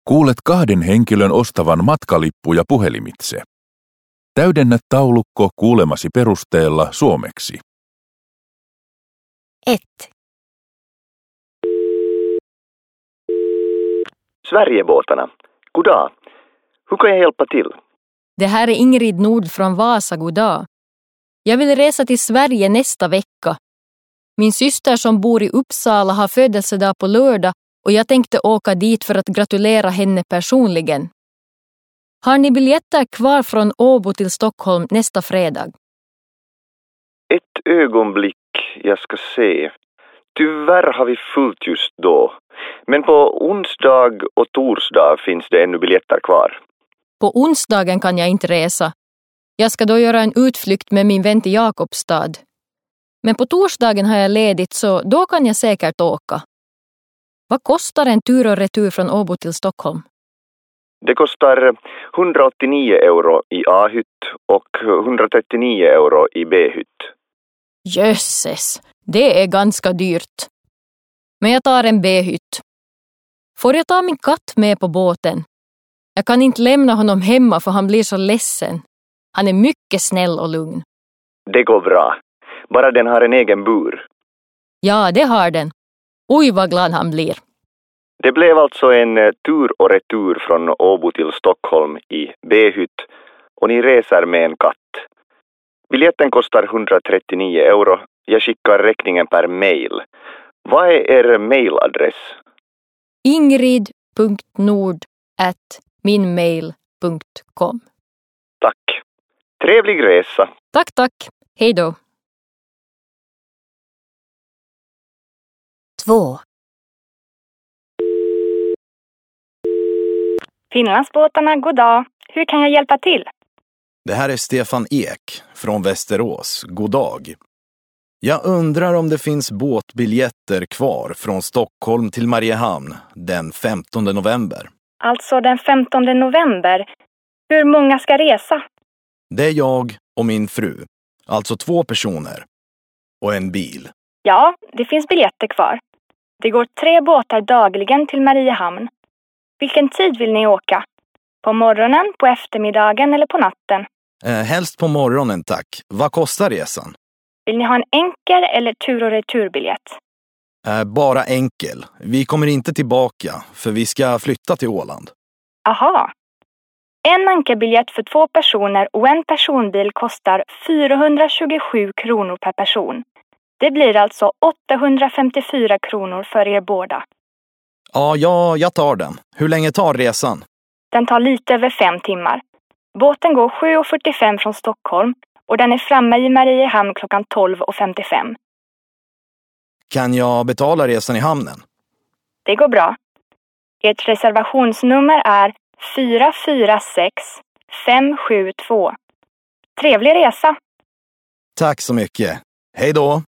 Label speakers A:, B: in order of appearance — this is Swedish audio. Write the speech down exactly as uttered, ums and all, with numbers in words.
A: Kuulet kahden henkilön ostavan matkalippuja puhelimitse. Täydennä taulukko kuulemasi perusteella suomeksi.
B: ett,
C: Sverigebåtarna. Goddag. Hur kan jag hjälpa till?
B: Det här är Ingrid Nord från Vasa, goddag. Jag vill resa till Sverige nästa vecka. Min syster som bor i Uppsala har födelsedag på lördag och jag tänkte åka dit för att gratulera henne personligen. Har ni biljetter kvar från Åbo till Stockholm nästa fredag?
C: Ett ögonblick, jag ska se. Tyvärr har vi fullt just då. Men på onsdag och torsdag finns det ännu biljetter kvar.
B: På onsdagen kan jag inte resa. Jag ska då göra en utflykt med min vän till Jakobstad. Men på torsdagen har jag ledigt så då kan jag säkert åka. Vad kostar en tur och retur från Åbo till Stockholm?
C: Det kostar hundraåttionio euro i A-hytt och hundratrettionio euro i B-hytt.
B: Jösses, det är ganska dyrt. Men jag tar en B-hytt. Får jag ta min katt med på båten? Jag kan inte lämna honom hemma för han blir så ledsen. Han är mycket snäll och lugn.
C: Det går bra. Bara den har en egen bur.
B: Ja, det har den. Oj, vad glad han blir.
C: Det blev alltså en tur och retur från Åbo till Stockholm i B-hytt och ni reser med en katt. Biljetten kostar hundratrettionio euro. Jag skickar räkningen per mail. Vad är er mailadress?
B: ingrid punkt nord at minmail punkt com.
C: Tack. Trevlig resa.
B: Tack, tack. Hej då.
D: två,
E: Finlandsbåtarna, god dag. Hur kan jag hjälpa till?
F: Det här är Stefan Ek från Västerås. God dag. Jag undrar om det finns båtbiljetter kvar från Stockholm till Mariehamn den femtonde november.
E: Alltså den femtonde november. Hur många ska resa?
F: Det är jag och min fru. Alltså två personer. Och en bil.
E: Ja, det finns biljetter kvar. Det går tre båtar dagligen till Mariehamn. Vilken tid vill ni åka? På morgonen, på eftermiddagen eller på natten?
F: Eh, helst på morgonen, tack. Vad kostar resan?
E: Vill ni ha en enkel eller tur- och returbiljett?
F: Eh, bara enkel. Vi kommer inte tillbaka, för vi ska flytta till Åland.
E: Aha. En enkelbiljett för två personer och en personbil kostar fyrahundratjugosju kronor per person. Det blir alltså åttahundrafemtiofyra kronor för er båda.
F: Ja, ja, jag tar den. Hur länge tar resan?
E: Den tar lite över fem timmar. Båten går sju och fyrtiofem från Stockholm och den är framme i Mariehamn klockan tolv och femtiofem.
F: Kan jag betala resan i hamnen?
E: Det går bra. Ert reservationsnummer är fyra fyra sex fem sju två. Trevlig resa!
F: Tack så mycket. Hej då!